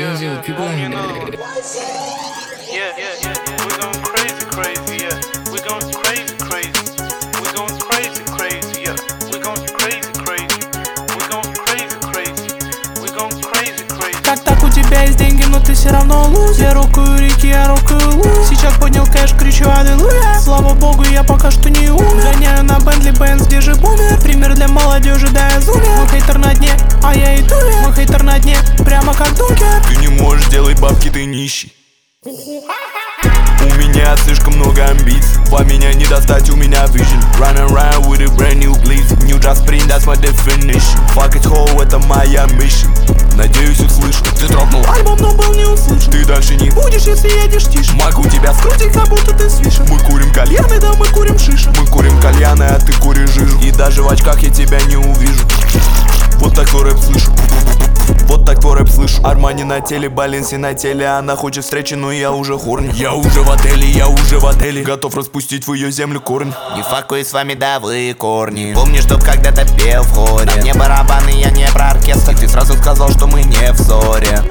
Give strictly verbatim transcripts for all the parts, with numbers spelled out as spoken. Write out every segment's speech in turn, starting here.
Crazy, people are Yeah, yeah, yeah. We're going crazy, crazy, yeah. We're going crazy, crazy. We're going crazy, crazy, yeah. We're going crazy, crazy. We're going crazy, crazy. We're going crazy, crazy. Как так у тебя есть деньги, но ты все равно луз. Я рокаю реки, я рокаю луз. Сейчас поднял кэш, кричу аллилуйя. Слава богу, я пока что не умер. Гоняю на Бентли Бенз, где же бумер. Пример для молодежи, да я зумер. Мой хейтер на дне, а я иду вверх. Мой хейтер на дне, прямо как Дункер. Ты не можешь делать бабки, ты нищий. У меня слишком много амбиций. По меня не достать, у меня vision. Run around with a brand new blitz. New just sprint, that's my definition. Fuck it whole, это моя mission. Надеюсь, услышал. Ты дропнул альбом, но был не услышан. Ты дальше не будешь, если едешь тише. Могу тебя скрутить, как будто ты свиша. Мы курим кальяны, да мы курим шиши. Мы курим кальяны, а ты куришь жижу. И даже в очках я тебя не увижу. Вот так твой рэп слышу. Вот так твой рэп слышу. Армани на теле, Баленси на теле. Она хочет встречи, но я уже хорни. Я уже в отеле, я уже в отеле. Готов распустить в ее землю корни. Не факуй с вами, да вы корни. Помни, чтоб когда-то пел в хоре. Не барабаны, я не про оркестр. Ты сразу сказал, что мы не в ссоре.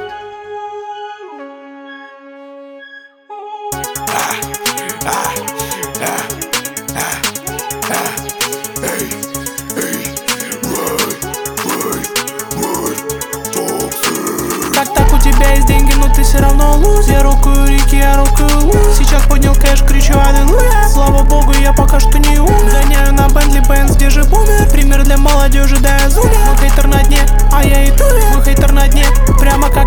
Как так у тебя есть деньги, но ты все равно луз. Я рокаю реки, я рокаю луз. Сейчас поднял кэш, кричу аллилуйя. Слава богу, я пока что не умер. Гоняю на Бентли Бенз, где же бумер. Пример для молодежи, да я зумер. Мой хейтер на дне, а я иду вверх. Мой хейтер на дне, прямо как